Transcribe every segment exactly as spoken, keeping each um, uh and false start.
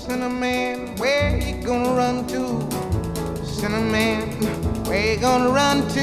Sinner man, where you gonna run to? Sinner man, where you gonna run to?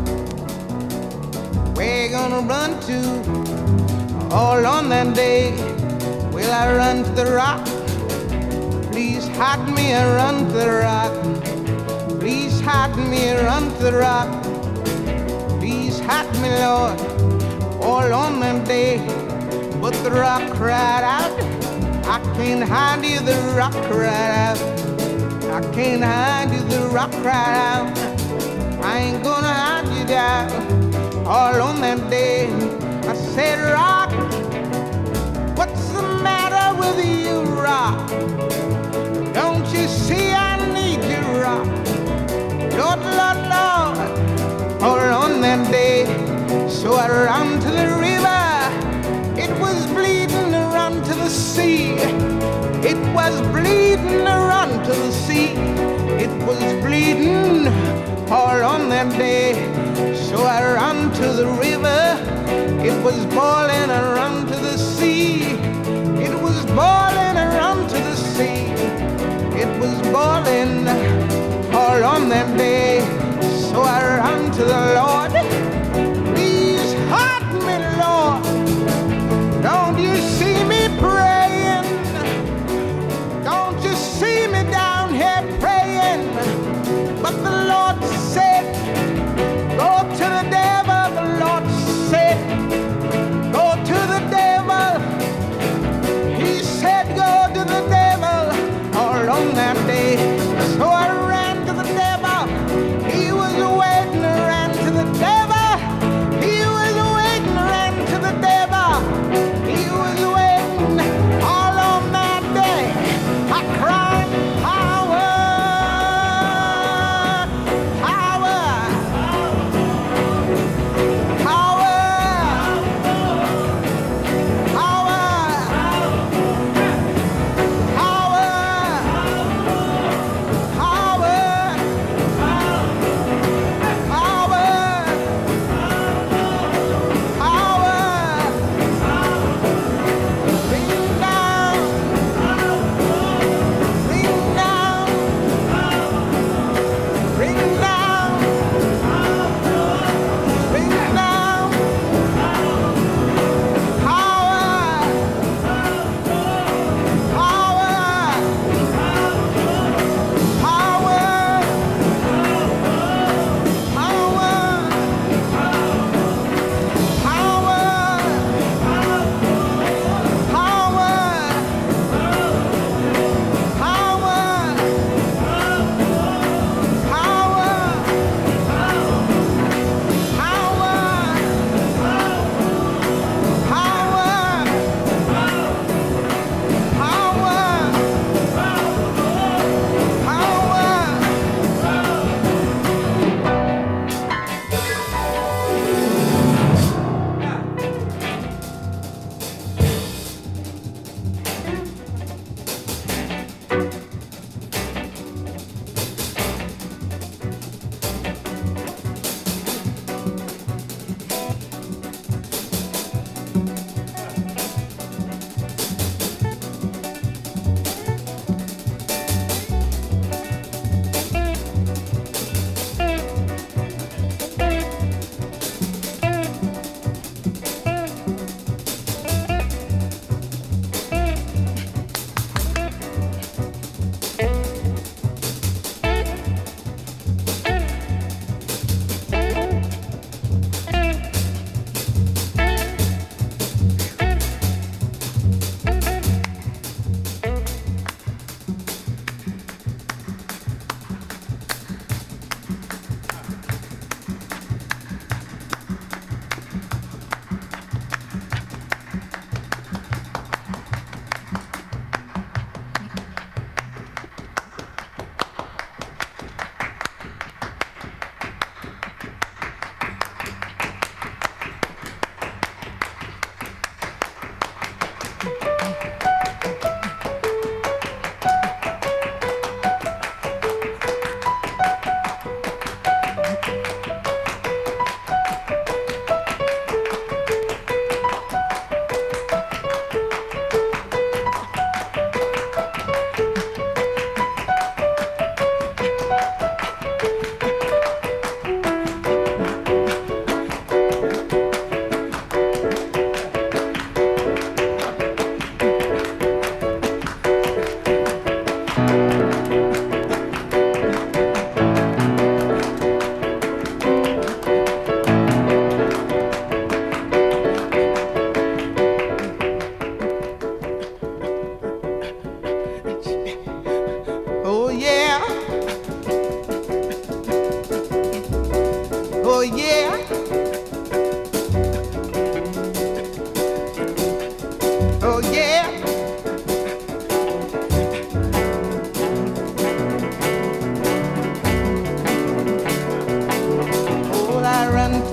Where you gonna run to? All on that day, will I run to the rock? Please hide me and run to the rock. Please hide me and run to the rock. Please hide me, Lord, all on that day. But the rock cried out, I can't hide you, the rock cried out. I can't hide you, the rock cried out. I ain't gonna hide you down. All on that day, I said, rock, what's the matter with you, rock? Don't you see I need you, rock? Lord, Lord, Lord, all on that day. So I ran to the river, it was bleeding to run to the sea. It was bleeding to run to the sea. It was bleeding all on that day. So I ran to the river, it was boiling, I ran to the sea. It was boiling, I ran to the sea. It was boiling all on that day. So I ran to the Lord. Please hide me, Lord. Don't you see me praying? Don't you see me down here praying? But the Lord said, go to the devil. The Lord said, go to the devil. He said, go to the devil all on that day. So I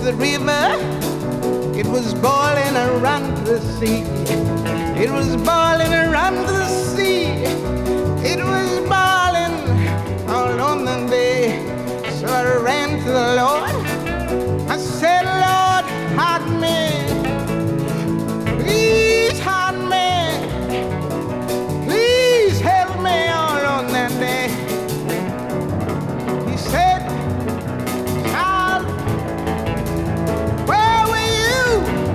the river. It was boiling around the sea. It was boiling around the sea. It was boiling all on the day. So I ran to the Lord. I said, Lord, hide me. Please hide me. Please help me all on that day. He said, child, where were you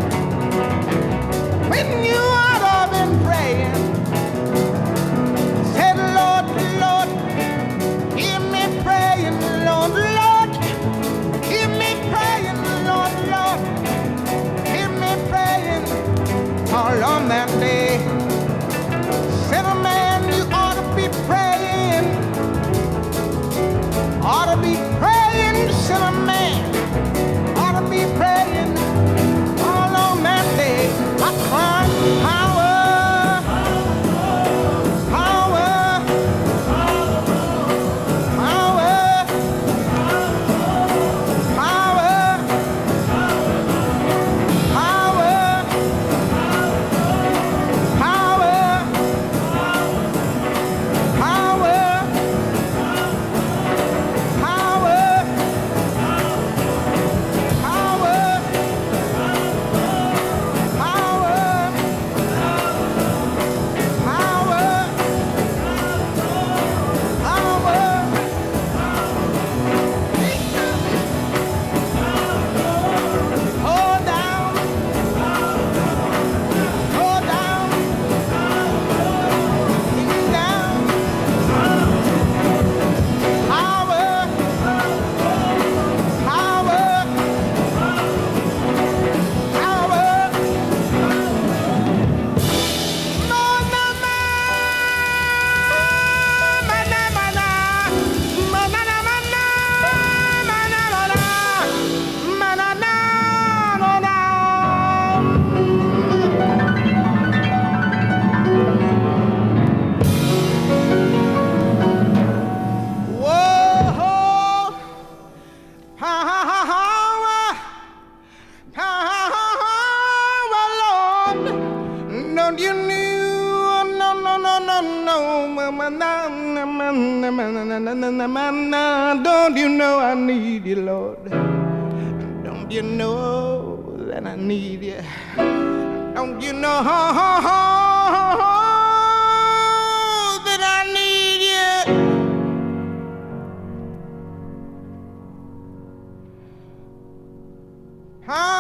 when you ought to have been praying? Said, Lord, Lord, hear me praying, Lord, Lord, hear me praying, Lord, Lord, hear me praying all on that day. Said, a man, you ought to be praying, ought to be praying, said a man, ought to be praying all on that day. I cried, power, power, power, power, Don't you know I need you, Lord? Don't you know that I need you? Don't you know that I need you? Huh?